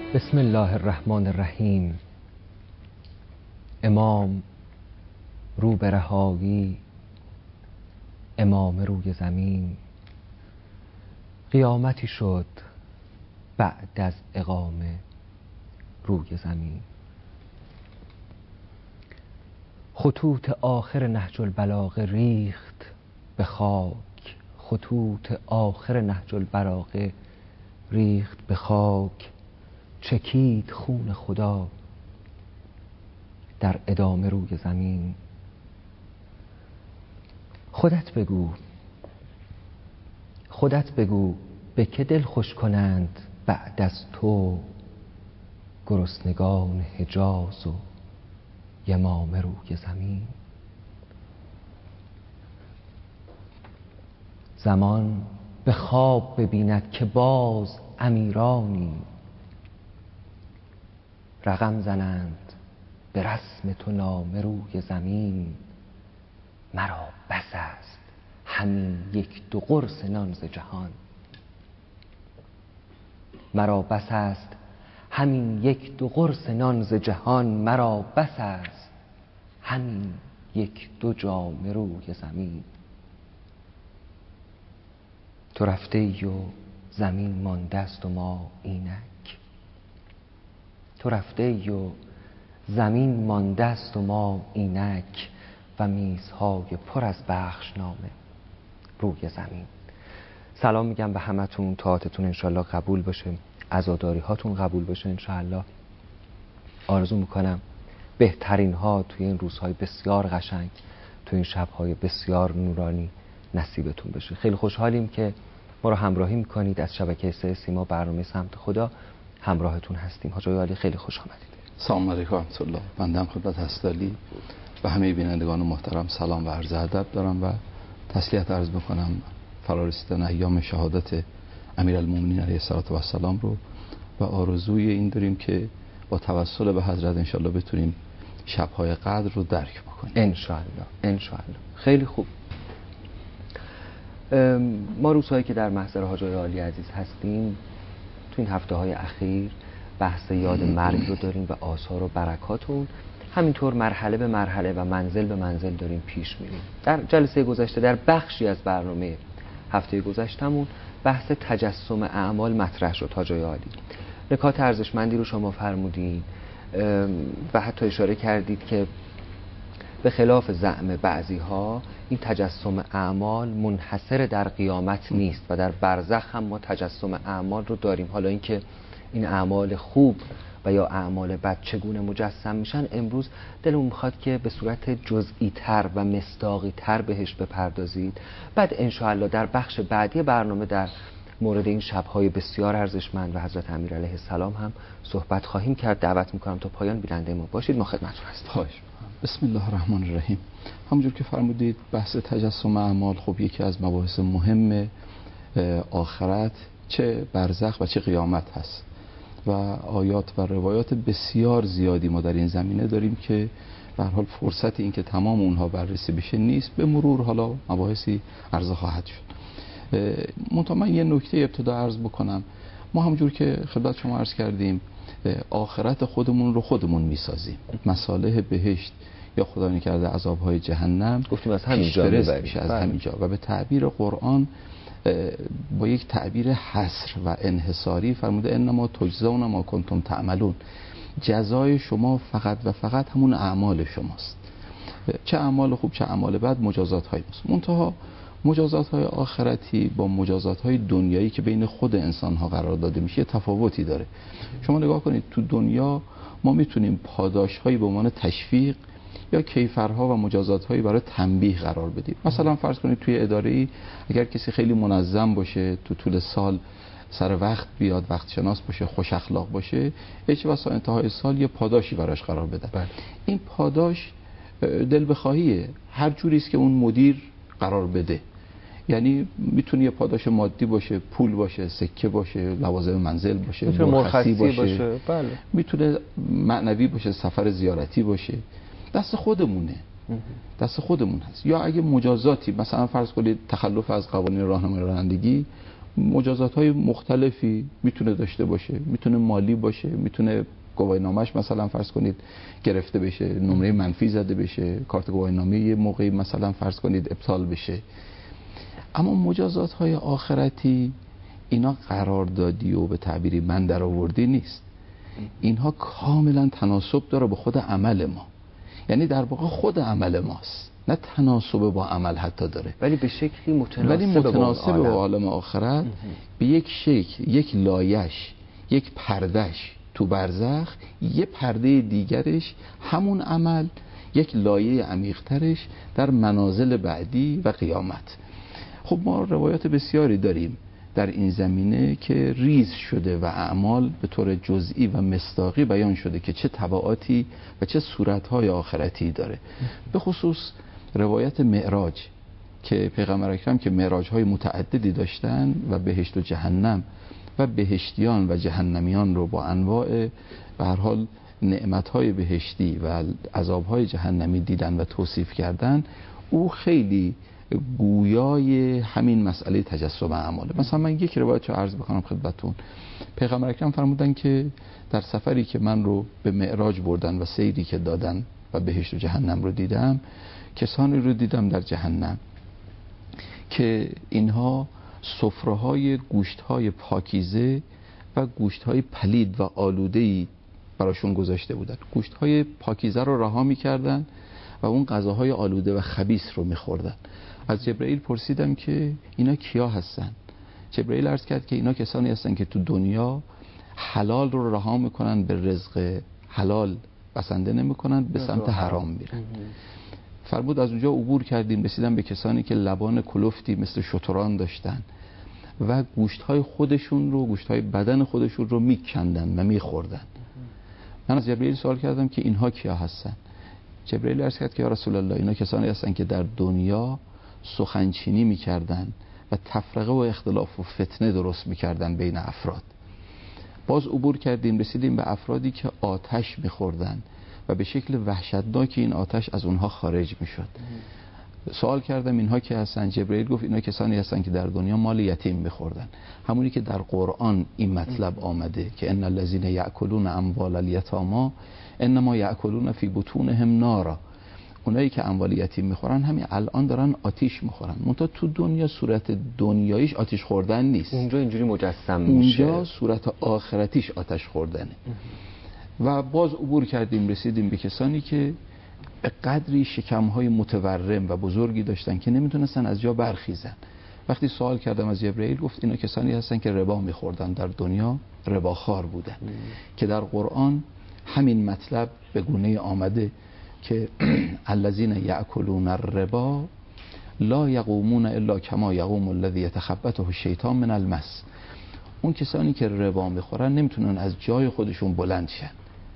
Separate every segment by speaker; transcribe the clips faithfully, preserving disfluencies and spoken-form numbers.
Speaker 1: بسم الله الرحمن الرحیم. امام رو به رهایی، امام روی زمین. قیامتی شد بعد از اقامه روی زمین. خطوط آخر نهج البلاغه ریخت به خاک، خطوط آخر نهج البلاغه ریخت به خاک. چکید خون خدا در ادامه روی زمین. خودت بگو، خودت بگو به که دل خوش کنند بعد از تو گرسنگان حجاز و یمامه روی زمین. زمان به خواب ببیند که باز امیرانی رقم زنند به رسم تو نامه روی زمین. مرا بس است همین یک دو قرص نان ز جهان، مرا بس است همین یک دو قرص نان ز جهان. مرا بس است همین یک دو جامه روی زمین. تو رفته ای و زمین مانده است و ما اینک، تو رفته ای و زمین مانده است و ما اینک. و میزهای پر از بخشنامه روی زمین. سلام میگم به همتون، طاعتتون انشالله قبول بشه، عزاداری هاتون قبول بشه انشالله. آرزو میکنم بهترین ها توی این روزهای بسیار قشنگ، توی این شبهای بسیار نورانی نصیبتون بشه. خیلی خوشحالیم که ما رو همراهی میکنید. از شبکه سه سیما برنامه سمت خدا همراهتون هستیم. حاج علی خیلی خوش آمدید.
Speaker 2: سلام علیکم و رحمت الله. بنده هم خدمت هستالی و همه بینندگان محترم سلام و عرض ادب دارم و تسلیت عرض بکنم فرارسیدن ایام شهادت امیرالمومنین علیه السلام رو و آرزوی این داریم که با توسل به حضرت انشالله بتونیم شبهای قدر رو درک بکنیم
Speaker 1: انشالله. انشالله. خیلی خوب. ما روزهایی که در محضر حاج علی عزیز هستیم تو این هفته های اخیر بحث یاد مرگ رو داریم و آثار و برکات اون. همینطور مرحله به مرحله و منزل به منزل داریم پیش میریم. در جلسه گذشته در بخشی از برنامه هفته گذشتمون بحث تجسم اعمال مطرح شد. حاج علی نکات ارزشمندی رو شما فرمودین و حتی اشاره کردید که به خلاف زعم بعضی ها این تجسم اعمال منحصر در قیامت نیست و در برزخ هم ما تجسم اعمال رو داریم. حالا اینکه این اعمال خوب و یا اعمال بد چگونه مجسم میشن، امروز دلم میخواد که به صورت جزئی تر و مصداقی تر بهش بپردازید. بعد انشاءالله در بخش بعدی برنامه در مورد این شبهای بسیار ارزشمند و حضرت امیر علیه السلام هم صحبت خواهیم کرد. دعوت میکنم تا پایان بیننده ما باشید. ما خدمتتون هستیم.
Speaker 2: خواهش. بسم الله الرحمن الرحیم. همونجور که فرمودید بحث تجسم اعمال خب یکی از مباحث مهم آخرت چه برزخ و چه قیامت هست و آیات و روایات بسیار زیادی ما در این زمینه داریم که به هر حال فرصت این که تمام اونها بررسی بشه نیست. به مرور حالا مباحثی عرضه خواهد شد. منتها من یه نکته ابتدا عرض بکنم. ما همونجور که خدمت شما عرض کردیم آخرت خودمون رو خودمون میسازیم. مصالح بهشت یا خدا نکرده عذابهای جهنم
Speaker 1: گفتیم از همینجا میشه،
Speaker 2: از همینجا. و به تعبیر قرآن با یک تعبیر حصر و انحصاری فرموده انما تجزون ما کنتم تعملون. جزای شما فقط و فقط همون اعمال شماست، چه اعمال خوب چه اعمال بد مجازات های ماست. منتها مجازات های آخرتی با مجازات های دنیایی که بین خود انسان ها قرار داده میشه تفاوتی داره. شما نگاه کنید تو دنیا ما میتونیم پاداش هایی به عنوان تشویق یا کیفرها و مجازات هایی برای تنبیه قرار بدیم. مثلا فرض کنید توی اداره‌ای اگر کسی خیلی منظم باشه، تو طول سال سر وقت بیاد، وقت شناس باشه، خوش اخلاق باشه، هیچ واسه انتهای سال یه پاداشی براش قرار بدن. بله. این پاداش دل بخواهیه، هر جوری است که اون مدیر قرار بده. یعنی میتونه یه پاداش مادی باشه، پول باشه، سکه باشه، لوازم منزل باشه،
Speaker 1: میتونه مرخصی باشه,
Speaker 2: باشه.
Speaker 1: بله.
Speaker 2: میتونه معنوی باشه، سفر زیارتی باشه. دست خودمونه، دست خودمون هست. یا اگه مجازاتی مثلا فرض کنید تخلف از قوانین راهنمایی رانندگی مجازات های مختلفی میتونه داشته باشه، میتونه مالی باشه، میتونه گواهینامه‌اش مثلا فرض کنید گرفته بشه، نمره منفی زده بشه، کارت گواهینامه یه موقعی مثلا فرض کنید ابطال بشه. اما مجازات های آخرتی اینا قراردادی و به تعبیری من در آوردی نیست، اینها کاملا تناسب داره با خود عمل ما، یعنی در واقع خود عمل ماست، نه تناسب با عمل حتی داره،
Speaker 1: ولی به شکلی متناسب,
Speaker 2: ولی متناسب با عالم آخرت. به یک شکل، یک لایش، یک پردش تو برزخ، یه پرده دیگرش همون عمل، یک لایه عمیق‌ترش در منازل بعدی و قیامت. خب ما روایات بسیاری داریم در این زمینه که ریز شده و اعمال به طور جزئی و مصداقی بیان شده که چه تبعاتی و چه صورت‌های آخرتی داره. به خصوص روایت معراج که پیغمبر اکرم که معراج‌های متعددی داشتن و بهشت و جهنم و بهشتیان و جهنمیان رو با انواع به هر حال نعمت‌های بهشتی و عذاب‌های جهنمی دیدن و توصیف کردن، او خیلی گویای همین مسئله تجسم اعماله. مثلا من یک روایت رو عرض بکنم خدمتتون. پیغمبر اکرم فرمودن که در سفری که من رو به معراج بردن و سیری که دادن و بهشت و جهنم رو دیدم، کسانی رو دیدم در جهنم که اینها سفره‌های گوشت‌های پاکیزه و گوشت‌های پلید و آلوده‌ای براشون گذاشته بودن. گوشت‌های پاکیزه رو رها می‌کردن و اون غذاهای آلوده و خبیث رو می‌خوردن. از جبرئیل پرسیدم که اینا کیا هستن؟ جبرئیل عرض کرد که اینا کسانی هستن که تو دنیا حلال رو رها می‌کنن، به رزق حلال بسنده نمی‌کنن، به سمت حرام میرن. فرمود از اونجا عبور کردیم، رسیدم به کسانی که لبان کلفتی مثل شتران داشتن و گوشت‌های خودشون رو، گوشت‌های بدن خودشون رو میکندن و میخوردن. من از جبرئیل سوال کردم که اینها کیا هستن؟ جبرئیل عرض کرد که یا رسول الله، اینا کسانی هستن که در دنیا سخنچینی میکردن و تفرقه و اختلاف و فتنه درست میکردن بین افراد. باز عبور کردیم، رسیدیم به افرادی که آتش میخوردن و به شکل وحشتناکی این آتش از اونها خارج میشد. سوال کردم اینها که هستن؟ جبرئیل گفت اینا کسانی هستن که در دنیا مال یتیم میخوردن، همونی که در قرآن این مطلب آمده که ان الذين یاکلون اموال الیتاما انما یاکلون فی بطونهم نارا. اونایی که اموال یتیم میخورن همین الان دارن آتش میخورن، منتها تو دنیا صورت دنیاییش آتش خوردن نیست،
Speaker 1: اونجا اینجوری مجسم میشه،
Speaker 2: اونجا صورت آخرتیش آتش خوردنه. و باز عبور کردیم، رسیدیم به کسانی که به قدری شکم‌های متورم و بزرگی داشتن که نمیتونستن از جا برخیزن. وقتی سوال کردم از جبرئیل، گفت اینا کسانی هستن که ربا میخوردن، در دنیا رباخوار بودن. ام. که در قرآن همین مطلب به گونه آمده که الذین یأکلون الربا لا یقومون الا کما یقوم الذی یتخبطه الشیطان من المس. اون کسانی که ربا میخورن نمیتونن از جای خودشون بلند شن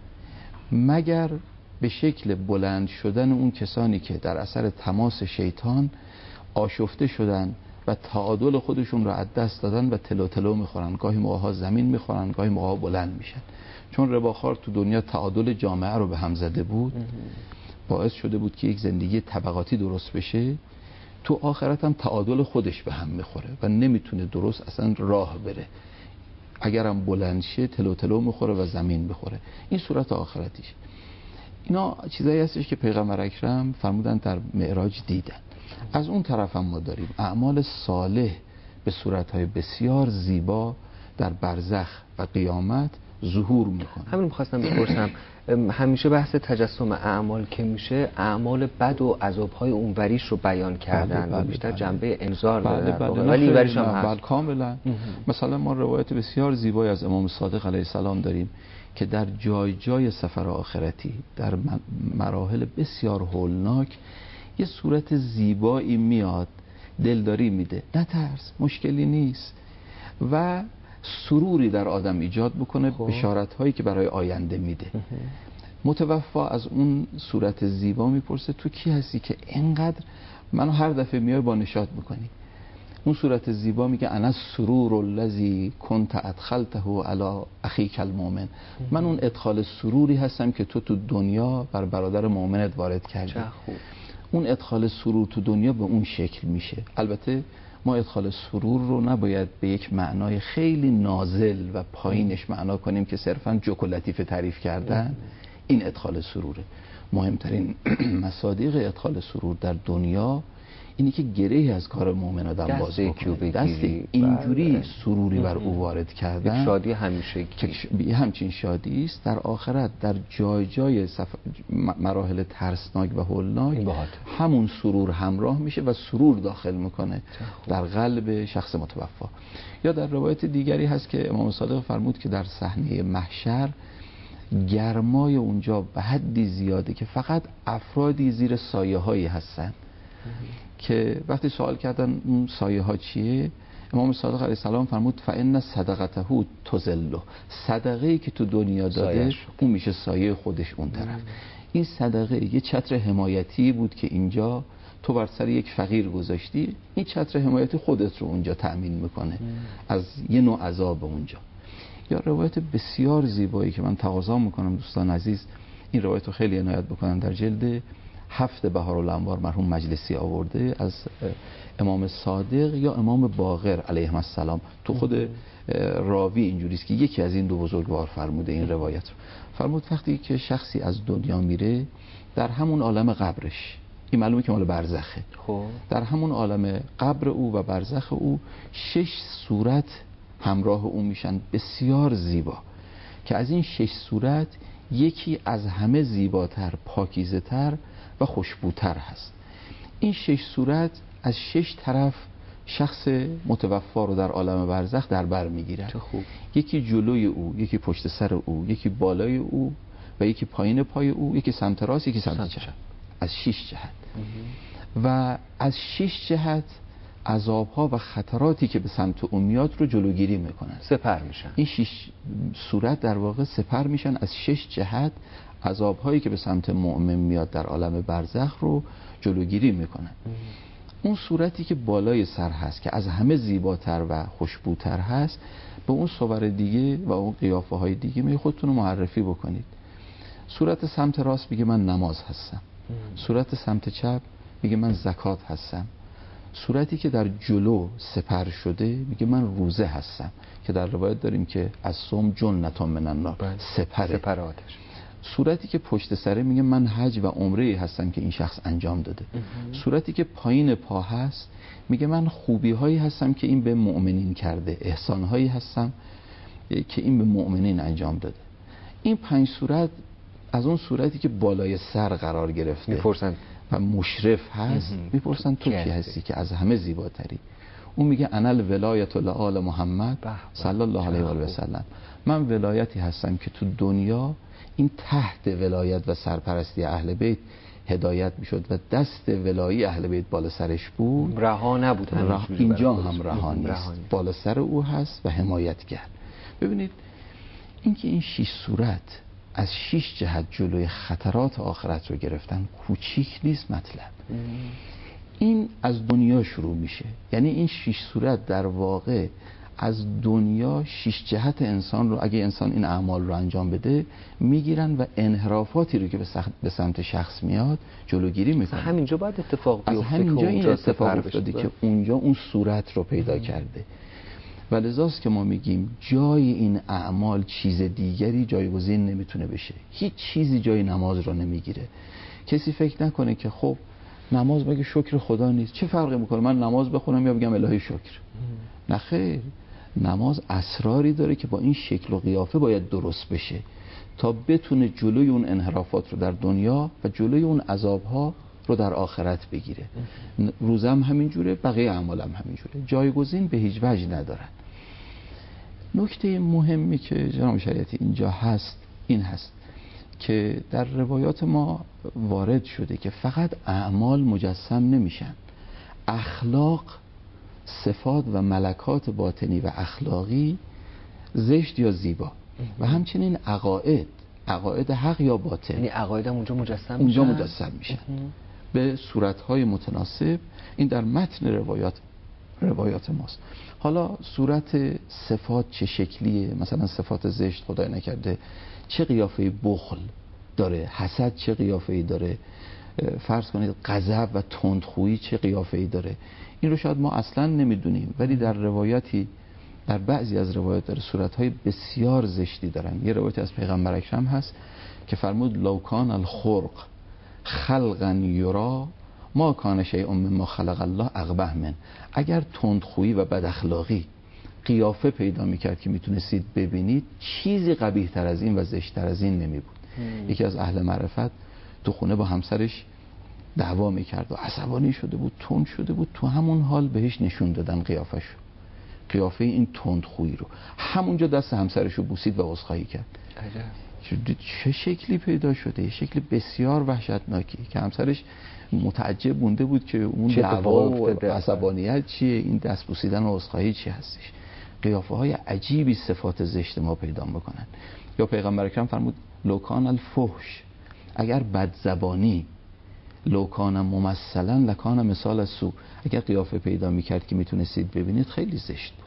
Speaker 2: مگر به شکل بلند شدن اون کسانی که در اثر تماس شیطان آشفته شدن و تعادل خودشون رو از دست دادن و تلو تلو میخورن. گاهی موقع‌ها زمین میخورن، گاهی موقع‌ها بلند میشن. چون رباخوار تو دنیا تعادل جامعه رو به هم زده بود، باعث شده بود که یک زندگی طبقاتی درست بشه. تو آخرت هم تعادل خودش به هم میخوره و نمیتونه درست اصلا راه بره. اگرم بلند شه تلو تلو میخوره و زمین میخوره. این صورت آخرتیش. اینا چیزایی هستش که پیغمبر اکرم فرمودن در معراج دیدن. از اون طرف هم ما داریم اعمال صالح به صورتهای بسیار زیبا در برزخ و قیامت ظهور میکنه.
Speaker 1: همین میخواستم بپرسم، همیشه بحث تجسم اعمال که میشه اعمال بد و عذابهای اونوریش رو بیان کردن بله بله و بیشتر بله. جنبه انذار داره،
Speaker 2: بله بله.
Speaker 1: ولی اینوریش هم هست.
Speaker 2: بله کاملا. مثلا ما روایت بسیار زیبایی از امام صادق علیه السلام داریم که در جای جای سفر آخرتی در مراحل بسیار هولناک یه صورت زیبایی میاد، دلداری میده، نترس، مشکلی نیست و سروری در آدم ایجاد بکنه، بشارت هایی که برای آینده میده. متوفا از اون صورت زیبا میپرسه تو کی هستی که اینقدر منو هر دفعه میای با نشاط میکنی؟ اون صورت زیبا میگه انا السرور الذی کنت ادخلته علی اخیک المؤمن. من اون ادخال سروری هستم که تو تو دنیا بر برادر مؤمنت وارد کردی. اون ادخال سرور تو دنیا به اون شکل میشه. البته ما ادخال سرور رو نباید به یک معنای خیلی نازل و پایینش معنا کنیم که صرفاً جوک و لطیفه تعریف کردن. این ادخال سروره. مهمترین مصادیق ادخال سرور در دنیا اینی که گرهی از کار مؤمن آدم باز بکنه، دست اینجوری سروری بر او وارد کردن،
Speaker 1: یک شادی همیشه
Speaker 2: که همچین شادی است در آخرت در جای جای سف... مراحل ترسناک و هولناک همون سرور همراه میشه و سرور داخل میکنه در قلب شخص متوفا. یا در روایت دیگری هست که امام صادق فرمود که در صحنه محشر گرمای اونجا به حدی زیاده که فقط افرادی زیر سایه هایی هستن که وقتی سوال کردن اون سایه ها چیه، امام صادق علیه السلام فرمود فإن صدقته تظله، صدقه ای که تو دنیا داده اون میشه سایه خودش اون طرف. این صدقه یه چتر حمایتی بود که اینجا تو بر سر یک فقیر گذاشتی، این چتر حمایتی خودت رو اونجا تأمین میکنه از یه نوع عذاب اونجا. یا روایت بسیار زیبایی که من تقاضا میکنم دوستان عزیز این روایت رو خیلی عنایت بکنن، در جلد هفت بهارالانوار مرحوم مجلسی آورده از امام صادق یا امام باقر علیهم السلام. تو خود راوی اینجوریست که یکی از این دو بزرگوار فرموده این روایت رو. فرمود وقتی که شخصی از دنیا میره در همون عالم قبرش، این معلومه که مال برزخه،
Speaker 1: خب
Speaker 2: در همون عالم قبر او و برزخ او شش صورت همراه او میشن بسیار زیبا که از این شش صورت یکی از همه زیباتر، پاکیزه تر و خوشبوتر هست. این شش صورت از شش طرف شخص متوفا رو در عالم برزخ در بر میگیرن. یکی جلوی او، یکی پشت سر او، یکی بالای او و یکی پایین پای او، یکی سمت راست، یکی سمت چپ، از شش جهت. و از شش جهت عذابها و خطراتی که به سمت اون میاد رو جلوگیری میکنن،
Speaker 1: سپر میشن.
Speaker 2: این شش صورت در واقع سپر میشن از شش جهت، عذابهایی که به سمت مؤمن میاد در عالم برزخ رو جلوگیری میکنن. اون صورتی که بالای سر هست که از همه زیباتر و خوشبوتر هست، به اون صور دیگه و اون قیافه های دیگه می خودتون رو معرفی بکنید. صورت سمت راست میگه من نماز هستم، صورت سمت چپ میگه من زکات هستم، صورتی که در جلو سپر شده میگه من روزه هستم که در روایت داریم که از صوم جنتون من النار، سپره،
Speaker 1: سپر آتش.
Speaker 2: صورتی که پشت سره میگه من حج و عمره هستم که این شخص انجام داده. صورتی که پایین پا هست میگه من خوبی هایی هستم که این به مؤمنین کرده، احسان هایی هستم که این به مؤمنین انجام داده. این پنج صورت از اون صورتی که بالای سر قرار گرفته
Speaker 1: میپرسن
Speaker 2: و مشرف هست، میپرسن تو کی هستی که از همه زیباتری؟ اون میگه انا الولایت لآل محمد صلی الله علیه و آله و سلم، من ولایتی هستم که تو دنیا این تحت ولایت و سرپرستی اهل بیت هدایت میشد و دست ولایی اهل بیت بالا سرش بود،
Speaker 1: رها نبود،
Speaker 2: رها اینجا هم رها نیست، بالا سر او هست و حمایتگر. ببینید اینکه این شش صورت از شش جهت جلوی خطرات آخرت رو گرفتن کوچیک نیست مطلب. این از دنیا شروع میشه، یعنی این شش صورت در واقع از دنیا شش جهت انسان رو اگه انسان این اعمال رو انجام بده میگیرن و انحرافاتی رو که به سمت شخص میاد جلوگیری میکنن.
Speaker 1: همینجا باید اتفاق بیفته،
Speaker 2: از همینجا این اتفاق افتاده که اونجا اون صورت رو پیدا کرده. و لذاست که ما میگیم جای این اعمال چیز دیگری جایگزین نمیتونه بشه، هیچ چیزی جای نماز رو نمیگیره. کسی فکر نکنه که خب نماز مگه شکر خدا نیست، چه فرقی میکنه من نماز بخونم یا بگم الهی شکر؟ نه خیر، نماز اسراری داره که با این شکل و قیافه باید درست بشه تا بتونه جلوی اون انحرافات رو در دنیا و جلوی اون عذابها رو در آخرت بگیره. روزه هم همینجوره، بقیه اعمال هم همینجوره، جایگزین به هیچ وجه ندارن. نکته مهمی که جناب شریعتی اینجا هست این هست که در روایات ما وارد شده که فقط اعمال مجسم نمیشن، اخلاق، صفات و ملکات باطنی و اخلاقی، زشت یا زیبا، و همچنین عقاید، عقاید حق یا باطل،
Speaker 1: یعنی عقاید هم اونجا مجسم
Speaker 2: اونجا مجسم میشن به صورتهای متناسب. این در متن روایات روایات ماست. حالا صورت صفات چه شکلیه؟ مثلا صفات زشت خدای نکرده چه قیافه بخل داره، حسد چه قیافه‌ای داره، فرض کنید غضب و تندخویی چه قیافه‌ای داره، این رو شاید ما اصلا نمیدونیم، ولی در روایتی، در بعضی از روایات داره صورت‌های بسیار زشتی دارن. یه روایت از پیغمبر اکرم هست که فرمود لو کان الخرق خلقا یرا ما کان شیء مما خلق الله اقبح من. اگر تندخویی و بد اخلاقی قیافه پیدا میکرد که میتونستید ببینید، چیزی قبیح تر از این و زشت تر از این نمی بود. یکی از اهل معرفت تو خونه با همسرش دعوا میکرد و عصبانی شده بود، تند شده بود، تو همون حال بهش نشون دادن قیافه‌شو، قیافه این تندخویی رو، همونجا دست همسرشو بوسید و عذرخواهی کرد. عجب. چه شکلی پیدا شده، یه شکل بسیار وحشتناکی که همسرش متعجب مونده بود که اون دعوا و عصبانیت چیه، این دست بوسیدن و عذرخواهی چی هستش. قیافه های عجیبی صفات زشت ما پیدا میکنن. یا پیغمبر اکرم فرمود لوکان الفحش، اگر بدزبانی لوکان ممثلا لکان مثال سو، اگر قیافه پیدا میکرد که میتونستید ببینید خیلی زشت بود.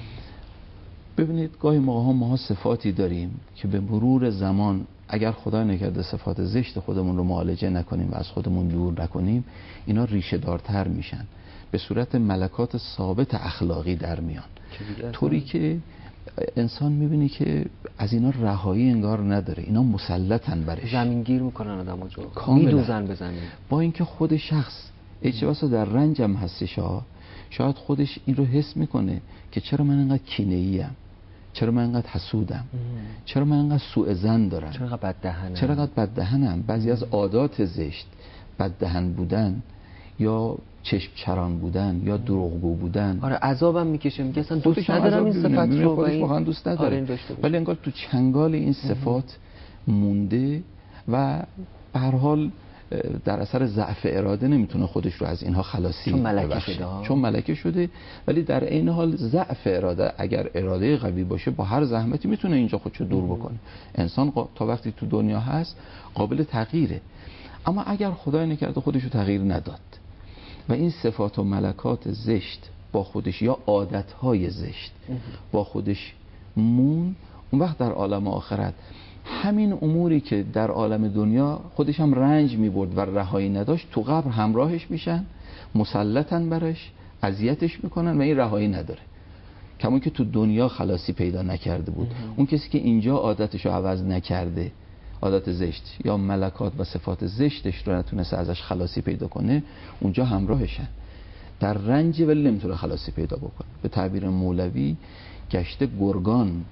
Speaker 2: ببینید گاهی موقع ها ما صفاتی داریم که به مرور زمان اگر خدا نکرده صفات زشت خودمون رو معالجه نکنیم و از خودمون دور نکنیم، اینا ریشه دارتر میشن، به صورت ملکات ثابت اخلاقی در میان، طوری که انسان میبینی که از اینا رهایی انگار نداره، اینا مسلطن برش،
Speaker 1: زمینگیر میکنن آدمو، جو
Speaker 2: میدوزن
Speaker 1: به زمین.
Speaker 2: با اینکه خود شخص اجباسو در رنجم هستش ها، شاید خودش این رو حس میکنه که چرا من انقدر کینه‌ایم، چرا من انقدر حسودم، چرا من انقدر سوء ظن دارم،
Speaker 1: چرا انقدر بددهنم،
Speaker 2: چرا انقدر بددهنم. بعضی از عادات زشت، بددهن بودن یا چشم چران بودن یا دروغگو بودن،
Speaker 1: آره عذابم میکشه، میگه اصلا دوست ندارم این صفت رو،
Speaker 2: خودش واقعا دوست نداره،
Speaker 1: آره
Speaker 2: ولی انگار تو چنگال این صفات مونده و به هر حال در اثر ضعف اراده نمیتونه خودش رو از اینها خلاصی
Speaker 1: چون ملکه شده ها.
Speaker 2: چون ملکه شده، ولی در عین حال ضعف اراده، اگر اراده قوی باشه با هر زحمتی میتونه اینجا خودشو دور بکنه. انسان تا وقتی تو دنیا هست قابل تغییره، اما اگر خدای نکرده خودشو تغییر نداد و این صفات و ملکات زشت با خودش یا عادتهای زشت با خودش مون، اون وقت در عالم آخرت همین اموری که در عالم دنیا خودش هم رنج می‌برد و رهایی نداشت، تو قبر همراهش میشن، مسلطن برش، اذیتش میکنن و این رهایی نداره. کمون که تو دنیا خلاصی پیدا نکرده بود، اون کسی که اینجا عادتش رو عوض نکرده، عادت زشت یا ملکات و صفات زشتش رو نتونسته ازش خلاصی پیدا کنه، اونجا همراهشن، در رنج ولی نمیتونه خلاصی پیدا بکنه. به تعبیر مولوی گشته گرگان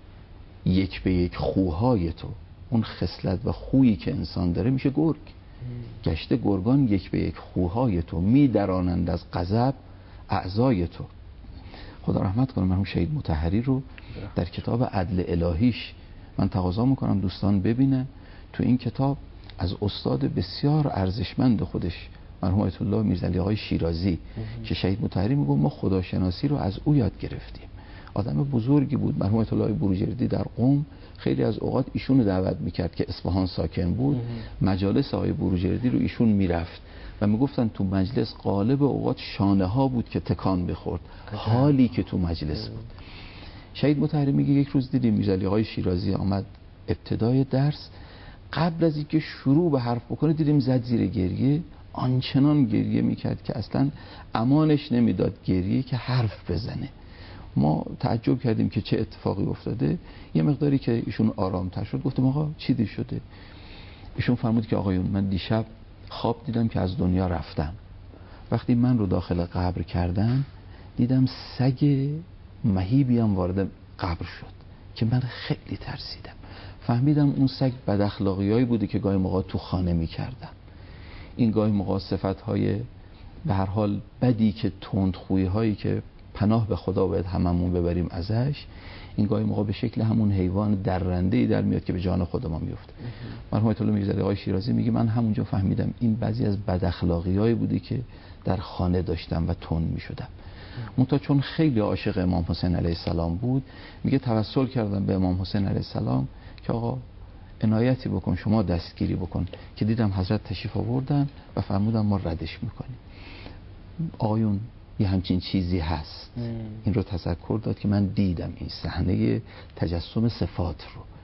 Speaker 2: یک به یک خوهای تو، اون خصلت و خویی که انسان داره میشه گرگ. گشته گرگان یک به یک خوهای تو، میدرانند از غضب اعضای تو. خدا رحمت کنه مرحوم شهید مطهری رو در کتاب عدل الهیش من تقاضا میکنم دوستان ببینن. تو این کتاب از استاد بسیار ارزشمند خودش مرحوم آیت الله میرزعلی آقای شیرازی که شهید مطهری میگه ما خداشناسی رو از او یاد گرفتیم. آدم بزرگی بود. مرحوم آیت الله بروجردی در قم خیلی از اوقات ایشون رو دعوت میکرد که اصفهان ساکن بود، مجالس آقای بروجردی رو ایشون میرفت و میگفتن تو مجلس غالب اوقات شانه ها بود که تکان بخورد، حالی که تو مجلس بود. شهید مطهری میگه یک روز دیدیم میرزعلی آقای شیرازی آمد ابتدای درس، قبل از اینکه شروع به حرف بکنه دیدیم زد زیر گریه، آنچنان گریه میکرد که اصلا امانش نمیداد گریه که حرف بزنه. ما تعجب کردیم که چه اتفاقی افتاده. یه مقداری که ایشون آرامتر شد گفتم آقا چی دی شده؟ ایشون فرمود که آقایون من دیشب خواب دیدم که از دنیا رفتم، وقتی من رو داخل قبر کردن دیدم سگ مهیبی هم وارد قبر شد که من خیلی ترسیدم. فهمیدم اون سگ بد اخلاقیایی بوده که گاهی موقع تو خانه می‌کردم. این گاهی موقع صفت‌های به هر حال بدی که تندخویی هایی که پناه به خدا باید هممون ببریم ازش، این گاهی موقع به شکل همون حیوان درنده‌ای در میاد که به جان خود ما میفته. مرحوم آیت الله میرزعلی آقای شیرازی میگه من همونجا فهمیدم این بعضی از بد اخلاقیایی بوده که در خانه داشتم و تند میشدم. منتها چون خیلی عاشق امام حسین علیه السلام بود، میگه توسل کردم به امام حسین علیه السلام که آقا عنایتی بکن، شما دستگیری بکن، که دیدم حضرت تشریف آوردن و فرمودن ما ردش میکنیم. آقایون یه همچین چیزی هست. این رو تذکر داد که من دیدم این صحنه تجسم صفات رو.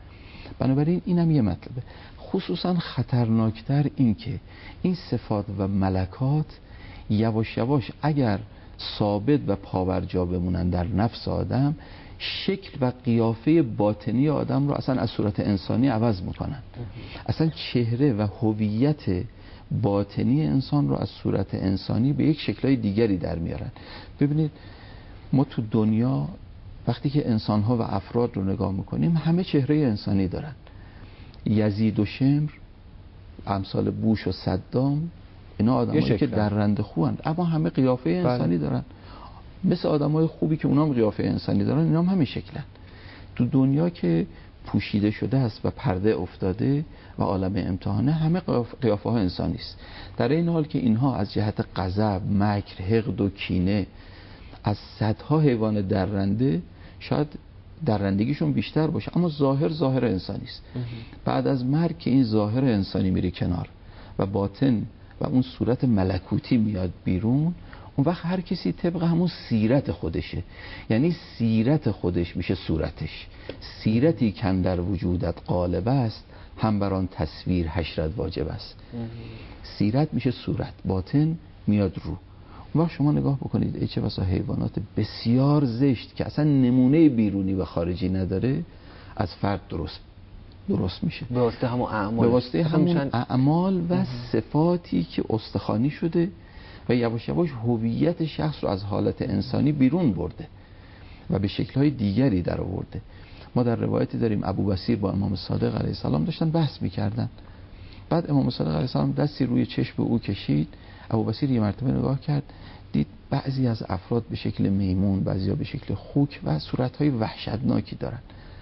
Speaker 2: بنابراین اینم یه مطلبه. خصوصا خطرناکتر این که این صفات و ملکات یواش یواش اگر ثابت و پابرجا بمونن در نفس آدم، شکل و قیافه باطنی آدم رو اصلا از صورت انسانی عوض میکنن. اصلا چهره و هویت باطنی انسان رو از صورت انسانی به یک شکل‌های دیگری در میارن. ببینید ما تو دنیا وقتی که انسان‌ها و افراد رو نگاه میکنیم همه چهره انسانی دارن. یزید و شمر، امثال بوش و صدام، اینا آدمایی که در رنده خوان، اما همه قیافه انسانی بله. دارن. مثل آدمای خوبی که اونام قیافه انسانی دارن، اینا هم همین شکلن. تو دنیا که پوشیده شده است و پرده افتاده و عالم امتحانه، همه قیافه ها انسانی است. در این حال که اینها از جهت غضب، مکر، حقد و کینه از صدها حیوان درنده شاید درندگیشون بیشتر باشه، اما ظاهر ظاهر انسانی است. بعد از مرگ که این ظاهر انسانی میره کنار و باطن و اون صورت ملکوتی میاد بیرون، اون وقت هر کسی طبق همون سیرت خودشه. یعنی سیرت خودش میشه صورتش. سیرتی کن در وجودت غالب است، هم بر آن تصویر حشرت واجب است. سیرت میشه صورت، باطن میاد رو. اون وقت شما نگاه بکنید ای چه بسا حیوانات بسیار زشت که اصلا نمونه بیرونی و خارجی نداره از فرد درست درست میشه
Speaker 1: به واسطه همون اعمال،
Speaker 2: به واسطه همون اعمال و صفاتی که استخوانی شده و یواش یواش هویت شخص رو از حالت انسانی بیرون برده و به شکل‌های دیگری در آورده. ما در روایتی داریم ابو بصیر با امام صادق علیه السلام داشتن بحث میکردن. بعد امام صادق علیه السلام دستی روی چشم او کشید. ابو بصیر یه مرتبه نگاه کرد، دید بعضی از افراد به شکل میمون، بعضیا به شکل خوک و صورت‌های وحشتناکی دارن.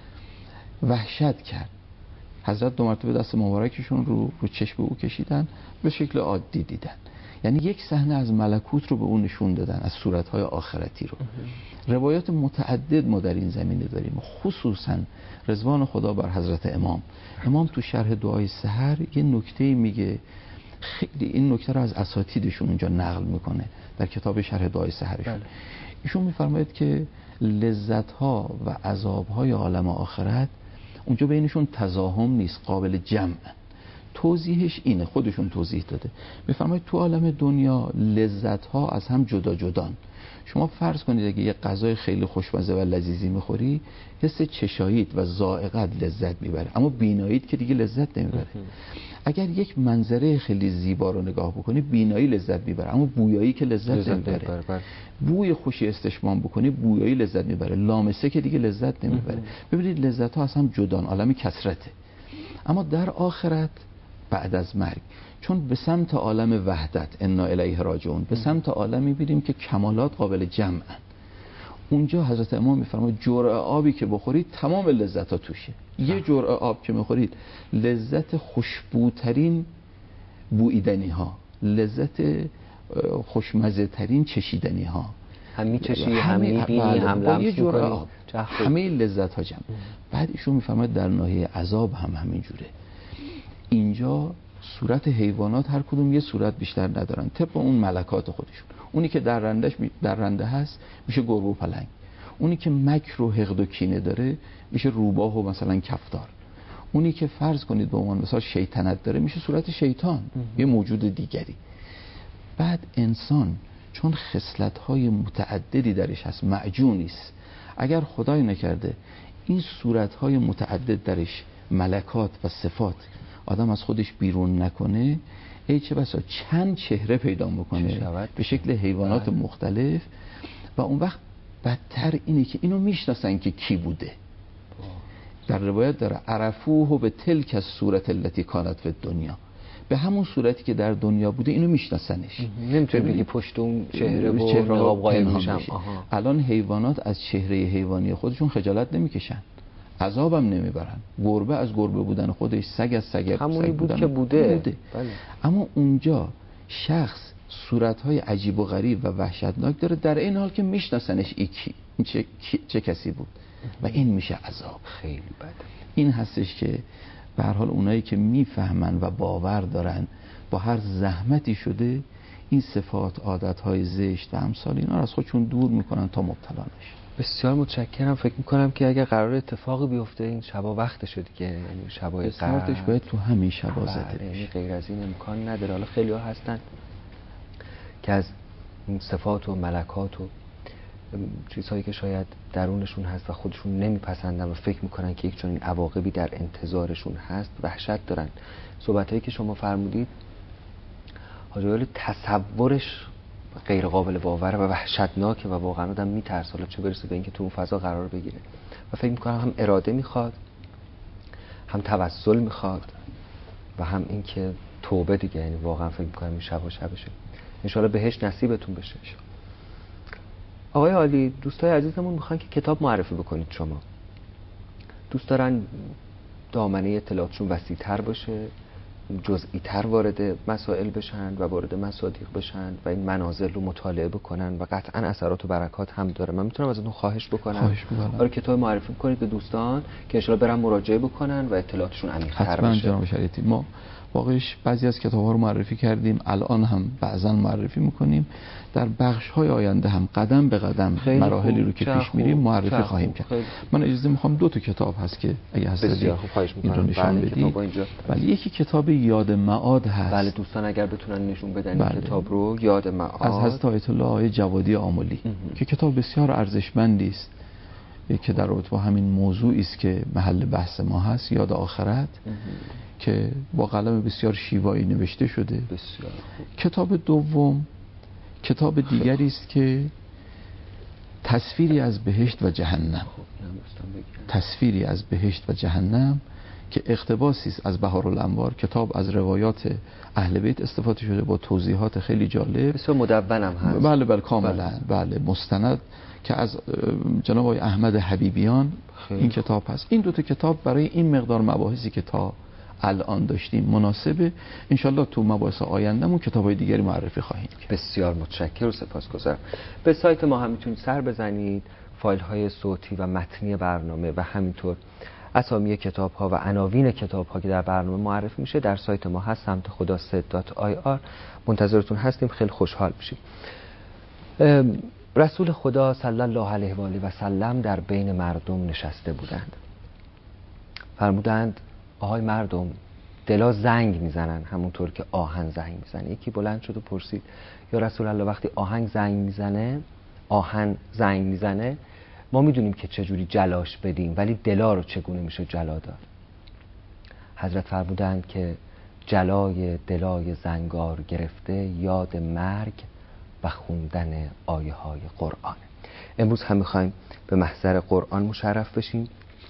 Speaker 2: وحشت کرد. حضرت دو مرتبه دست مبارکشون رو رو چشم او کشیدن، به شکل عادی دیدن. یعنی یک صحنه از ملکوت رو به اون نشون دادن، از صورت‌های آخرتی رو. روایات متعدد ما در این زمینه داریم، خصوصا رضوان خدا بر حضرت امام. امام تو شرح دعای سحر یه نکته میگه، خیلی این نکته رو از اساتیدشون اونجا نقل میکنه در کتاب شرح دعای سحرشون. بله. ایشون میفرماید که لذت‌ها و عذاب‌های عالم آخرت اونجا بینشون تزاحم نیست، قابل جمع. توضیحش اینه، خودشون توضیح داده. میفرماید تو عالم دنیا لذت‌ها از هم جدا جدان. شما فرض کنید اگه یه غذای خیلی خوشمزه و لذیذی میخوری، حس چشاییت و ذائقت لذت میبره، اما بیناییت که دیگه لذت نمیبره. اگر یک منظره خیلی زیبا رو نگاه بکنی، بینایی لذت میبره، اما بویایی که لذت, لذت نمیبره. بوی خوشی استشمام بکنی، بویایی لذت میبره، لامسه که دیگه لذت نمیبره. ببینید لذت ها از هم جدان، عالم کثرته. اما در آخرت بعد از مرگ، چون به سمت عالم وحدت انا الیه راجعون، به سمت عالمی می‌بینیم که کمالات قابل جمعن. اونجا حضرت امام میفرماید جرعه آبی که بخورید تمام لذت‌ها توشه. یه جرعه آب که می‌خورید لذت خوشبوترین بوییدنی ها، لذت خوشمزه ترین چشیدنی ها،
Speaker 1: هم می‌چشی هم می‌بینی هم لمس می‌کنی،
Speaker 2: همه لذت ها جمع. بعد ایشون میفرماید در ناحیه عذاب هم همین جوره. اینجا صورت حیوانات هر کدوم یه صورت بیشتر ندارن، طبق اون ملکات خودشون. اونی که در رندش در رنده هست میشه گربه و پلنگ. اونی که مکر و حقد و کینه داره میشه روباه و مثلا کفتار. اونی که فرض کنید به عنوان مثلا شیطنت داره میشه صورت شیطان، یه موجود دیگری. بعد انسان چون خصلت‌های متعددی درش هست، معجونی است. اگر خدای نکرده این صورت‌های متعدد درش، ملکات و صفات، آدم از خودش بیرون نکنه، ای چه بسا چند چهره پیدا بکنه به شکل حیوانات آه. مختلف. و اون وقت بدتر اینه که اینو میشناسن که کی بوده. در روایت داره عرفوه به تلک از صورت التي کانت فی الدنیا، به همون صورتی که در دنیا بوده اینو میشناسنش.
Speaker 1: نمیتونی بگی پشت اون چهره و نقاب قایم میشم.
Speaker 2: الان حیوانات از چهره حیوانی خودشون خجالت نمیکشن، عذابم نمیبرن. گربه از گربه بودن خودش، سگ از سگ
Speaker 1: همونی بود که بوده, بوده. بله.
Speaker 2: اما اونجا شخص صورتهای عجیب و غریب و وحشتناک داره، در این حال که میشناسنش این چه, چه کسی بود و این میشه عذاب.
Speaker 1: خیلی بده.
Speaker 2: این هستش که به هر حال اونایی که میفهمن و باور دارن با هر زحمتی شده این صفات، عادتهای زشت و امثال اینا رو از خودشون دور میکنن تا مبتلا نشن.
Speaker 1: بسیار متشکرم. فکر میکنم که اگر قرار اتفاقی بیفته این شبا وقتشه دیگه، یعنی شبای
Speaker 2: استارتش باید تو همین شبا زده بشه،
Speaker 1: یعنی غیر از این امکان نداره. حالا خیلی ها هستن که از صفات و ملکات و چیزهایی که شاید درونشون هست و خودشون نمیپسندن و فکر میکنن که یک چنین عواقبی در انتظارشون هست وحشت دارن. صحبتایی که شما فرمودید حاجی ولی تصورش غیر قابل باوره و وحشتناکه و واقعا آدم میترسه، حالا چه برسه به اینکه تو اون فضا قرار بگیره. و فکر میکنم هم اراده میخواد، هم توسل میخواد و هم اینکه توبه دیگه. یعنی واقعا فکر میکنم این شب و شبشه. ان شاءالله بهش نصیبتون بشه. آقای عالی، دوستای عزیزمون میخوان که کتاب معرفی بکنید. شما دوست دارن دامنه اطلاعاتشون وسیع‌تر باشه، جزئی تر وارد مسائل بشن و وارد مصادیق بشن و این منازل رو مطالعه بکنن و قطعا اثرات و برکات هم داره. من میتونم ازتون خواهش بکنم
Speaker 2: خواهش می‌کنم
Speaker 1: آره کتاب معرفی کنید به دوستان که ان شاءالله برن مراجعه بکنن و اطلاعاتشون عمیق‌تر بشه.
Speaker 2: حتما جناب شریعتی. ما واقعش بعضی از کتاب‌ها رو معرفی کردیم، الان هم بعضا معرفی می‌کنیم، در بخش‌های آینده هم قدم به قدم مراحلی رو که پیش میریم معرفی خواهیم کرد. من اجازه می‌خوام دو تا کتاب هست که اگه هست
Speaker 1: بسیار خوب خواهش می‌کنم
Speaker 2: نشون بدید. ولی یکی کتاب یاد معاد هست.
Speaker 1: بله دوستان اگر بتونن نشون بدن این کتاب رو، یاد معاد
Speaker 2: از حضرت آیت الله آقای جوادی آملی که کتاب بسیار ارزشمندی است که در رابطه با همین موضوعی است که محل بحث ما هست، یاد آخرت، که با قلم بسیار شیوایی نوشته شده.
Speaker 1: بسیار خوب.
Speaker 2: کتاب دوم کتاب دیگری است که تصویری از بهشت و جهنم، تصویری از بهشت و جهنم که اقتباسی است از بهارالانوار. کتاب از روایات اهل بیت استفاده شده با توضیحات خیلی جالب،
Speaker 1: بسیار مدونم هست.
Speaker 2: بله بله کاملا بله, بله مستند که از جناب آقای احمد حبیبیان این کتاب هست. این دو تا کتاب برای این مقدار مباحثی که تا الان داشتیم مناسبه. انشالله تو مباحث آیندهمون کتابای دیگری معرفی خواهیم کرد.
Speaker 1: بسیار متشکرم و سپاسگزارم. به سایت ما هم میتونید سر بزنید، فایل های صوتی و متنی برنامه و همینطور اسامی کتاب ها و عناوین کتاب ها که در برنامه معرفی میشه در سایت ما هست، سمت خدا سه دات آی آر. منتظرتون هستیم، خیلی خوشحال میشیم. رسول خدا صلی الله علیه و آله و سلم در بین مردم نشسته بودند. فرمودند آهای مردم، دلا زنگ میزنن همونطور که آهن زنگ میزنه. یکی بلند شد و پرسید یا رسول الله وقتی آهنگ زنگ میزنه آهن زنگ میزنه ما میدونیم که چجوری جلاش بدیم، ولی دلا رو چگونه میشه جلا داد؟ حضرت فرمودند که جلای دلای زنگار گرفته یاد مرگ و خوندن آیه های قرآن. امروز هم میخوایم به محضر قرآن مشرف بشیم.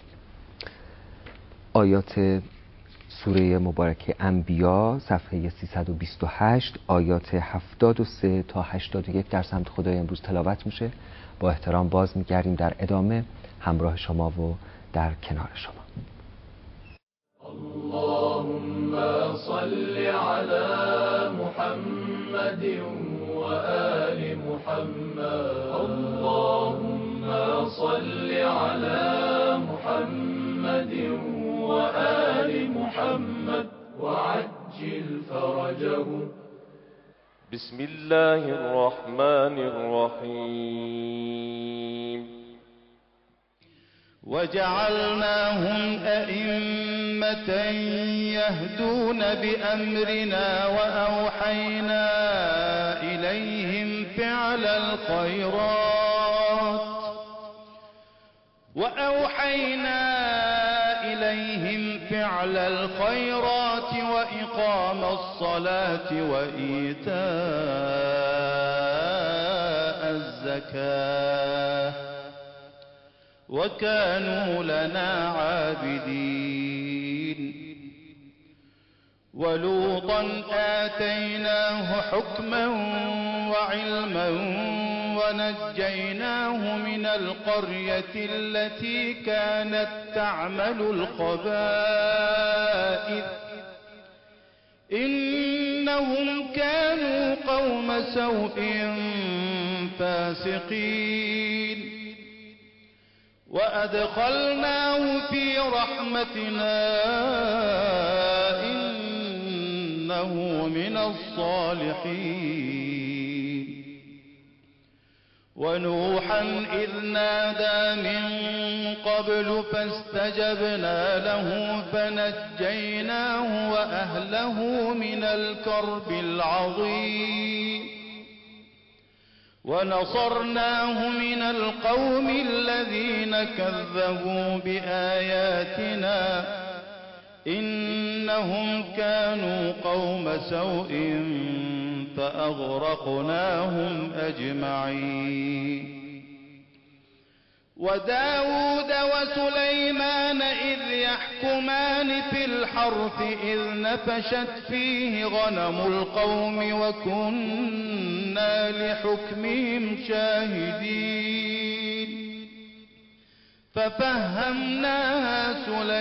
Speaker 1: آیات سوره مبارکه انبیا صفحه سیصد و بیست و هشت، آیات هفتاد و سه تا هشتاد و یک در سمت خدای امروز تلاوت میشه. با احترام باز میگردیم در ادامه همراه شما و در کنار شما.
Speaker 3: اللهم صل علی محمد و آل محمد. اللهم صل علی محمد و آل محمد وعجل فرجهم. بسم الله الرحمن الرحيم. وجعلناهم أئمة يهدون بأمرنا وأوحينا إليهم فعل الخيرات وأوحينا إليهم فعل الخيرات وإقام الصلاة وإيتاء الزكاة وكانوا لنا عابدين. ولوطا آتيناه حكما وعلما ونجيناه من القرية التي كانت تعمل الخبائث إنهم كانوا قوم سوء فاسقين. وأدخلناه في رحمتنا إنه من الصالحين. ونوحا إذ نادى من قبل فاستجبنا له فنجيناه وأهله من الكرب العظيم ونصرناه من القوم الذين كذبوا بآياتنا إنهم كانوا قوم سوء فأغرقناهم أجمعين وداود وسليمان إذ يحكمان في الحرث إذ نفشت فيه غنم القوم وكنا لحكمهم شاهدين ففهمناها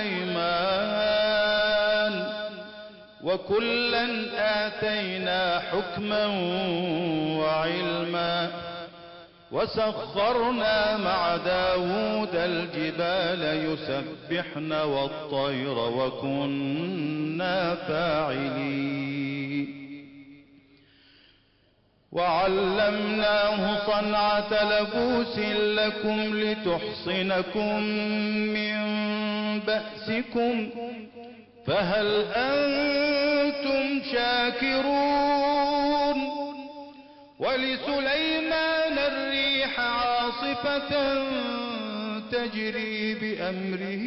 Speaker 3: سليمان وكلا آتينا حكما وعلما وسخرنا مع داود الجبال يسبحن والطير وكنا فاعلين وعلمناه صنعة لبوس لكم لتحصنكم من بأسكم فهل أنتم شاكرون ولسليمان الريح عاصفة تجري بأمره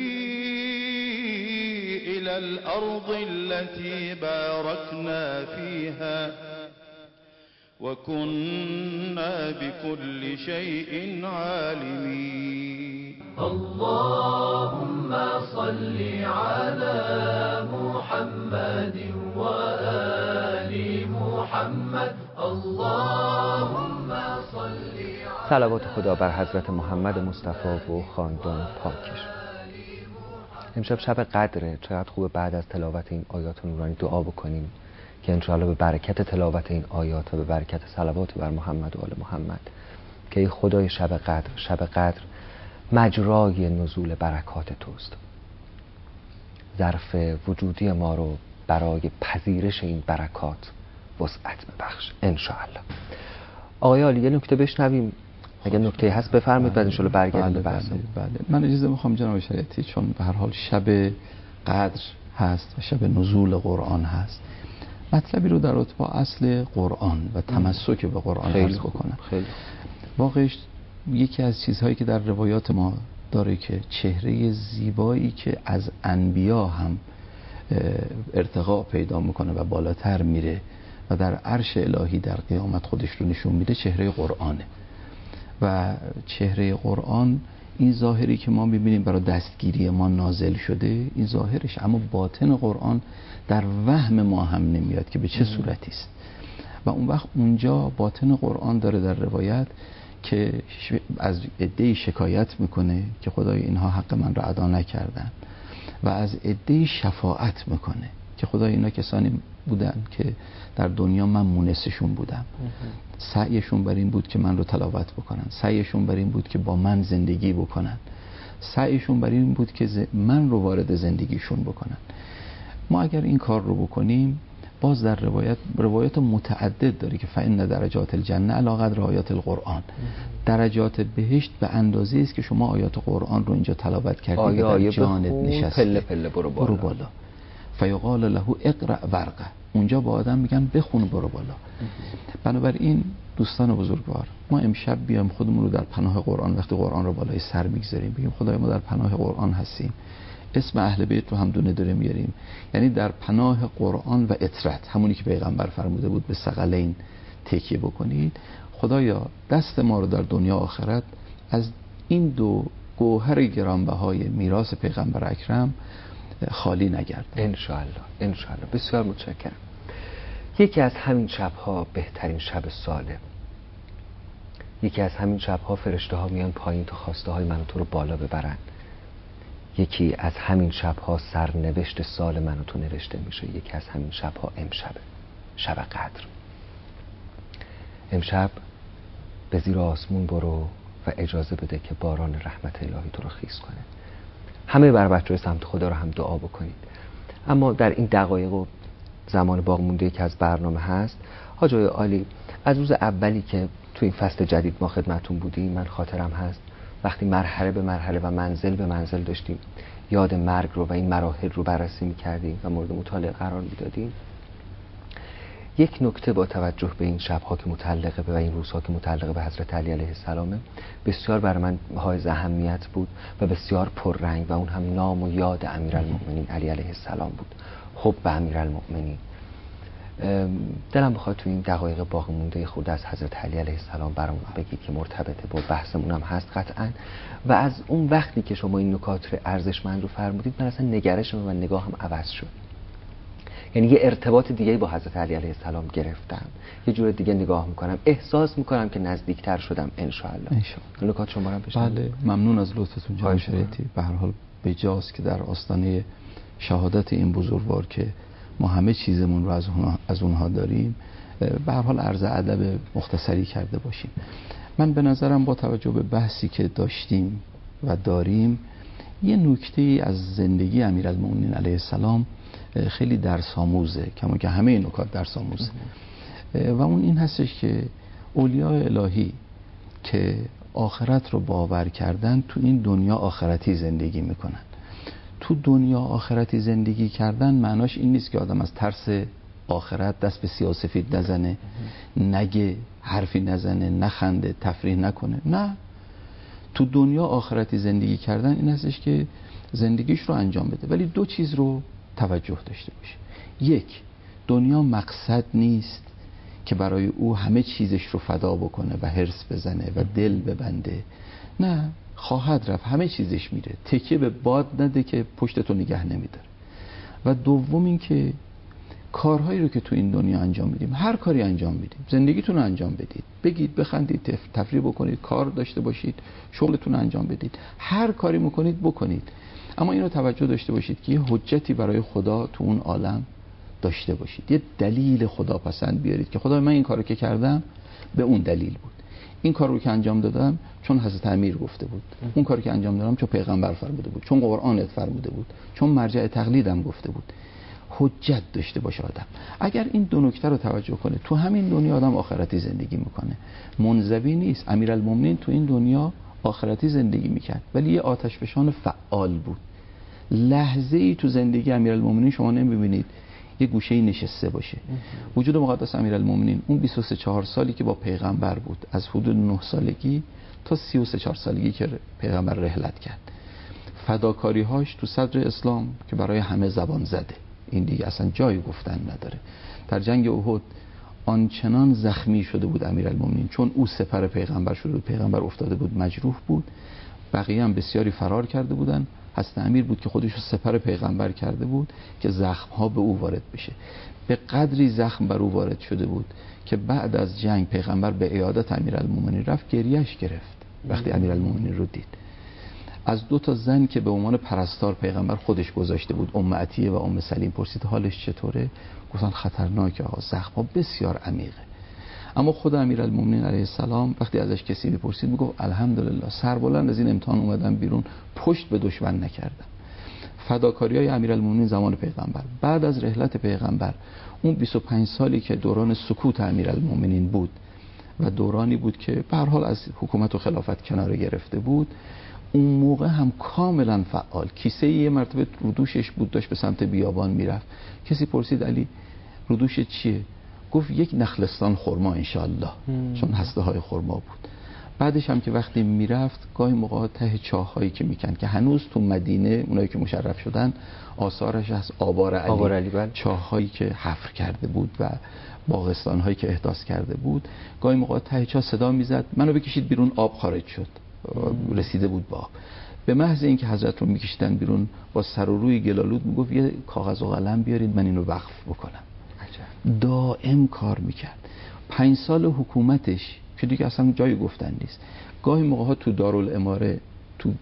Speaker 3: إلى الأرض التي باركنا فيها وكنا بكل شيء عالمين
Speaker 4: اللهم صل على محمد وآل محمد اللهم صل
Speaker 1: صلوات خدا بر حضرت محمد مصطفی و خاندان پاکش. امشب شب قدره، چقدر خوبه بعد از تلاوت این آیات نورانی دعا بکنیم که انشاءالله به برکت تلاوت این آیات و به برکت صلوات بر محمد و آل محمد که ای خدای شب قدر، شب قدر مجرای نزول برکات توست. ظرف وجودی ما رو برای پذیرش این برکات وسعت ببخش انشاءالله. آقای عالی یه نکته بشنویم، اگه نکته هست بفرمایید بعد انشاءالله برگردیم به بحث.
Speaker 2: بله, بله. من اجازه میخوام جناب شریعتی، چون به هر حال شب قدر هست و شب نزول قرآن هست، مطلبی رو در رابطه با اصل قرآن و تمسک به قرآن عرض بکنم.
Speaker 1: خیلی
Speaker 2: واقعش یکی از چیزهایی که در روایات ما داره که چهره زیبایی که از انبیا هم ارتقا پیدا میکنه و بالاتر میره و در عرش الهی در قیامت خودش رو نشون میده، چهره قرآنه. و چهره قرآن این ظاهری که ما میبینیم برای دستگیری ما نازل شده، این ظاهرش، اما باطن قرآن در وهم ما هم نمیاد که به چه صورتی است. و اون وقت اونجا باطن قرآن داره در روایت که از عده‌ای شکایت میکنه که خدای اینها حق من را ادا نکردن و از عده‌ای شفاعت میکنه که خدای اینا کسانی بودن که در دنیا من مونسشون بودم، سعیشون بر این بود که من رو تلاوت بکنن، سعیشون بر این بود که با من زندگی بکنن، سعیشون بر این بود که من رو وارد زندگیشون بکنن. ما اگر این کار رو بکنیم، باز در روایت روایت متعدد داره که فإن درجات الجنه علی قدر آیات القرآن، درجات بهشت به اندازه است که شما آیات قرآن رو اینجا تلاوت کردید
Speaker 1: آیه
Speaker 2: و در
Speaker 1: آیه
Speaker 2: جانت نشسته،
Speaker 1: پله پله برو بالا,
Speaker 2: برو بالا. فیقال له اقرأ ورقه، اونجا با آدم میگن بخون برو بالا. بنابراین دوستان بزرگوار، ما امشب بیام خودمون رو در پناه قرآن، وقتی قرآن رو بالای سر میگذاریم، بگیم خدای ما در پناه قرآن هستیم، اسم اهل بیت رو هم دونه داره میاریم، یعنی در پناه قرآن و اطرت، همونی که پیغمبر فرموده بود به ثقلین تکیه بکنید. خدایا دست ما رو در دنیا آخرت از این دو گوهر گرانبهای میراث پیغمبر اکرم خالی نگرد
Speaker 1: انشاءالله. انشاءالله. بسیار متشکرم. یکی از همین شبها بهترین شب ساله، یکی از همین شبها فرشته ها میان پایین تا خواسته های من و تو رو بالا ببرن، یکی از همین شبها سرنوشت سال من و تو نوشته میشه، یکی از همین شبها امشبه، شب قدر. امشب به زیر آسمون برو و اجازه بده که باران رحمت الهی تو رو خیس کنه. همه بر بچه‌های سمت خدا رو هم دعا بکنید. اما در این دقایق و زمان باقی مونده که از برنامه هست. حاج آقای عالی، از روز اولی که تو این فصل جدید ما خدمتون بودیم من خاطرم هست وقتی مرحله به مرحله و منزل به منزل داشتیم یاد مرگ رو و این مراحل رو بررسی می‌کردیم و مورد مطالعه قرار می‌دادیم، یک نکته با توجه به این شب‌ها که متعلق به و این روزها که متعلق به حضرت علی علیه السلام بسیار برای من حائز اهمیت بود و بسیار پررنگ و اون هم نام و یاد امیرالمؤمنین علی علیه السلام بود، حب به امیرالمؤمنین. دلم بخواد تو این دقایق باقی مونده خود از حضرت علی علیه السلام برامون بگید که مرتبطه با بحثمون هم هست قطعاً، و از اون وقتی که شما این نکات رو ارزشمند رو فرمودید من اصلا نگرشم و نگاهم عوض شد. یعنی یه ارتباط دیگه با حضرت علی علیه السلام گرفتم، یه جور دیگه نگاه میکنم، احساس میکنم که نزدیکتر شدم ان شاء الله. ان شاء الله. نکات شما رو بشنوید.
Speaker 2: بله، ممنون از لطفتون جناب شریعتی. به هر حال بجاست که در آستانه شهادت این بزرگوار که ما همه چیزمون رو از اونها, از اونها داریم به هر حال عرض ادب مختصری کرده باشیم. من به نظرم با توجه به بحثی که داشتیم و داریم یه نکته از زندگی امیرالمؤمنین علیه السلام خیلی درس آموزه، کما که همه این نکات درس آموزه، و اون این هستش که اولیاء الهی که آخرت رو باور کردن تو این دنیا آخرتی زندگی میکنن. تو دنیا آخرتی زندگی کردن معناش این نیست که آدم از ترس آخرت دست به سیاه سفید نزنه، نگه، حرفی نزنه، نخنده، تفریح نکنه. نه، تو دنیا آخرتی زندگی کردن این هستش که زندگیش رو انجام بده، ولی دو چیز رو توجه داشته باشه. یک، دنیا مقصد نیست که برای او همه چیزش رو فدا بکنه و هرس بزنه و دل ببنده. نه، خواهد رفت، همه چیزش میره، تکیه به باد نده که پشتتو نگه نمیداره. و دوم این که کارهایی رو که تو این دنیا انجام میدیم، هر کاری انجام میدیم، زندگیتون رو انجام بدید، بگید، بخندید، تفریح بکنید، کار داشته باشید، شغلتون رو انجام بدید، هر کاری میکنید بکنید، اما این رو توجه داشته باشید که یه حجتی برای خدا تو اون عالم داشته باشید، یه دلیل خدا پسند بیارید که خدا من این کارو که کردم به اون دلیل بود، این کار رو که انجام دادم چون حضرت امیر گفته بود، اون کاری که انجام دادم چون پیغمبر فرموده بود، چون قرآنت فرموده بود، چون مرجع تقلیدم گفته بود. حجت داشته باشه آدم. اگر این دو نکته رو توجه کنه، تو همین دنیا آدم آخرتی زندگی میکنه، منزوی نیست. امیرالمؤمنین تو این دنیا آخرتی زندگی میکرد ولی یه آتشفشان فعال بود. لحظه ای تو زندگی امیرالمؤمنین شما نمیبینید یه گوشه‌ای نشسته باشه. وجود مقدس امیرالمؤمنین اون بیست و سه چهار سالی که با پیغمبر بود، از حدود نه سالگی تا سی و سه چهار سالگی که پیغمبر رحلت کرد، فداکاری‌هاش تو صدر اسلام که برای همه زبان زده، این دیگه اصلا جای گفتن نداره. در جنگ احد آنچنان زخمی شده بود امیرالمؤمنین، چون او سپر پیغمبر شده بود، پیغمبر افتاده بود، مجروح بود، بقیه هم بسیاری فرار کرده بودن، حضرت امیر بود که خودش رو سپر پیغمبر کرده بود که زخم‌ها به او وارد بشه. به قدری زخم بر او وارد شده بود که بعد از جنگ پیغمبر به عیادت امیرالمؤمنین رفت، گریهش گرفت وقتی امیرالمؤمنین رو دید. از دو تا زن که به عنوان پرستار پیغمبر خودش گذاشته بود، ام عطیه و ام سلیم، پرسید حالش چطوره؟ گفتن خطرناکه آقا، زخم‌ها بسیار عمیقه. اما خود امیرالمؤمنین علیه السلام وقتی ازش کسی میپرسید میگفت الحمدلله، سربلند از این امتحان اومدم بیرون، پشت به دشمن نکردم. فداکاری‌های امیرالمؤمنین زمان پیغمبر، بعد از رحلت پیغمبر، اون بیست و پنج سالی که دوران سکوت امیرالمؤمنین بود و دورانی بود که به هر حال از حکومت و خلافت کناره گرفته بود، اون موقع هم کاملا فعال. کیسه یه مرتبه رو دوشش بود، داشت به سمت بیابان میرفت، کسی پرسید علی رو دوشت چیه؟ گفت یک نخلستان خرما انشالله، چون هسته های خرما بود. بعدش هم که وقتی میرفت گاهی موقع ته چاهایی که میکن که هنوز تو مدینه اونایی که مشرف شدن آثارش از آبار علی, آبار علی چاهایی که حفر کرده بود و باغستانهایی که احداث کرده بود، گاهی موقع ته چاه صدا میزد منو بکشید بیرون، آب خارج شد، رسیده بود با آب. به محض اینکه حضرت رو میکشیدن بیرون با سر و روی گلالود میگفت یه کاغذ و قلم بیارید من اینو وقف بکنم. عجب. دائم کار میکرد. پنج سال حکومتش که دیگه اصلا جای گفتن نیست، گاهی موقع ها تو دارالاماره تو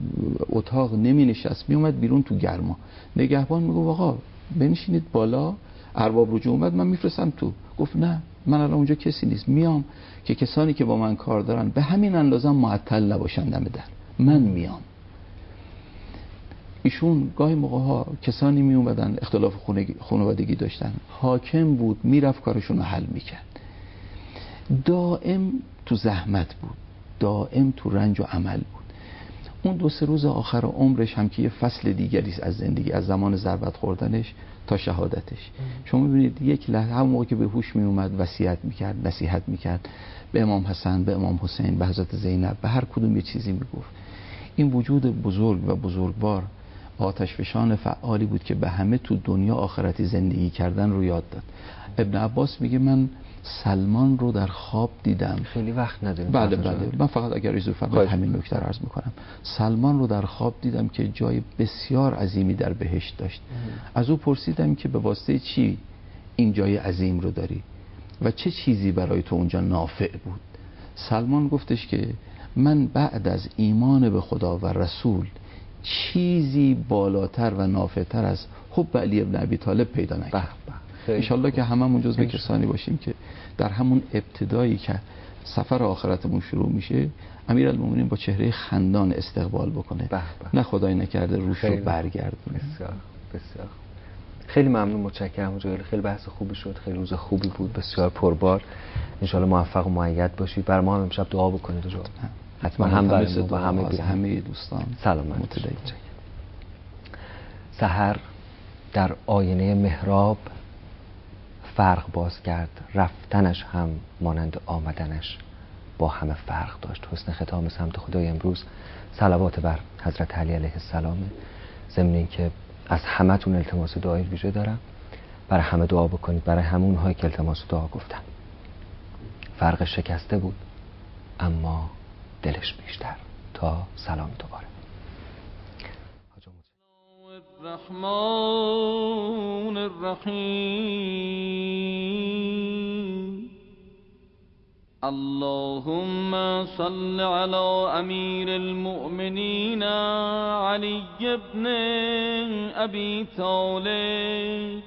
Speaker 2: اتاق نمی نشست، می اومد بیرون تو گرما، نگهبان میگفت آقا بنشینید بالا، ارباب رجوع اومد من میفرستم تو. گفت نه، من الان اونجا کسی نیست، میام که کسانی که با من کار دارن به همین اندازه معطل نباشن دم در، من میام. ایشون گاهی موقع ها کسانی می اومدن اختلاف خانوادگی داشتن، حاکم بود میرفت کارشون رو حل میکرد. دائم تو زحمت بود، دائم تو رنج و عمل بود. اون دو سه روز آخر عمرش هم که یه فصل دیگری از زندگی، از زمان ضربت خوردنش تا شهادتش. شما میبینید یک لحظه همون موقع که به هوش می اومد وصیت میکرد، نصیحت میکرد به امام حسن، به امام حسین، به حضرت زینب، به هر کدوم یه چیزی میگفت. این وجود بزرگ و بزرگوار، آتشفشان فعالی بود که به همه تو دنیا آخرتی زندگی کردن رو یاد داد. ابن عباس میگه من سلمان رو در خواب دیدم.
Speaker 1: خیلی وقت نداریم.
Speaker 2: بله بله، من فقط اگر اجازه فرمایید همین نکته رو عرض میکنم. سلمان رو در خواب دیدم که جای بسیار عظیمی در بهشت داشت. از او پرسیدم که به واسطه چی این جای عظیم رو داری و چه چیزی برای تو اونجا نافع بود؟ سلمان گفتش که من بعد از ایمان به خدا و رسول چیزی بالاتر و نافعتر از حب علی ابن ابی طالب پیدا نکردم. انشالله که هممون جزو کسانی باشیم که در همون ابتدایی که سفر آخرتمون شروع میشه امیرالمومنین با چهره خندان استقبال بکنه، نه خدای نکرده روش رو برگردونه.
Speaker 1: بسیار بسیار خیلی ممنون، متشکرم. خیلی بحث خوبی شد، خیلی روز خوبی بود، بسیار پربار. انشالله موفق و مؤید باشید. برای ما هم امشب دعا بکنید. حتما هم برای ما و همه
Speaker 2: همه دوستان
Speaker 1: سلامت. سحر در آینه محراب فرق باز کرد، رفتنش هم مانند آمدنش با همه فرق داشت. حسن ختام سمت خدای امروز صلوات بر حضرت علی علیه السلام. ضمن این که از همه تون التماس دعای ویژه دارم، برای همه دعا بکنید، برای همون هایی که التماس دعا گفتن. فرق شکسته بود اما دلش بیشتر. تا سلام دوباره.
Speaker 3: الرحمن الرحیم اللهم صل على امیر المؤمنین علی ابن ابی طالب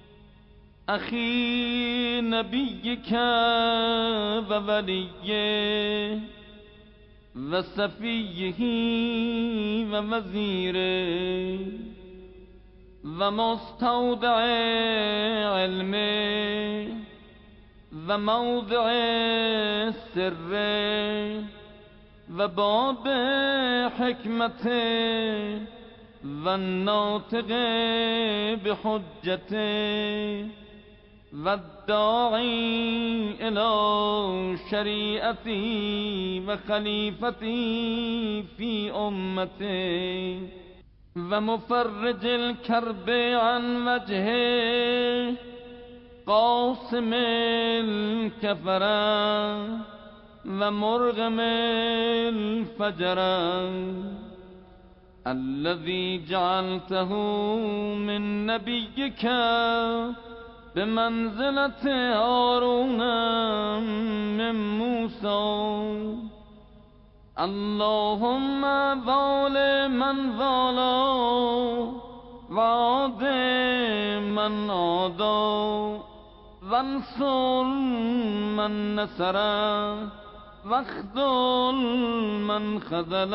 Speaker 3: اخی نبیک و ولیه و صفیه و وزیره و مستودع علمه و موضع سره و باب حکمته و ناطق بحجته و الداعی الى شریعتی و خلیفتی فی امته و مفرج الکرب عن وجهه قاسم الکفره و مرغم الفجره الذي جعلته من نبيك بمنزلة هارون من موسى اللهم وال من والا وعاد من عادا وانصر من نصر واخذل من خذل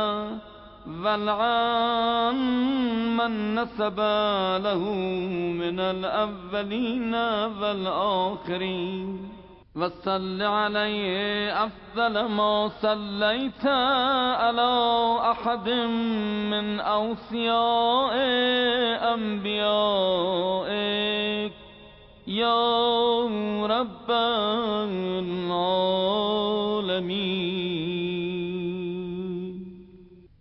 Speaker 3: والعن من نسب له من الأولين والآخرين وصل عليه أفضل ما صليت على أحد من أوصياء أنبيائك يا رب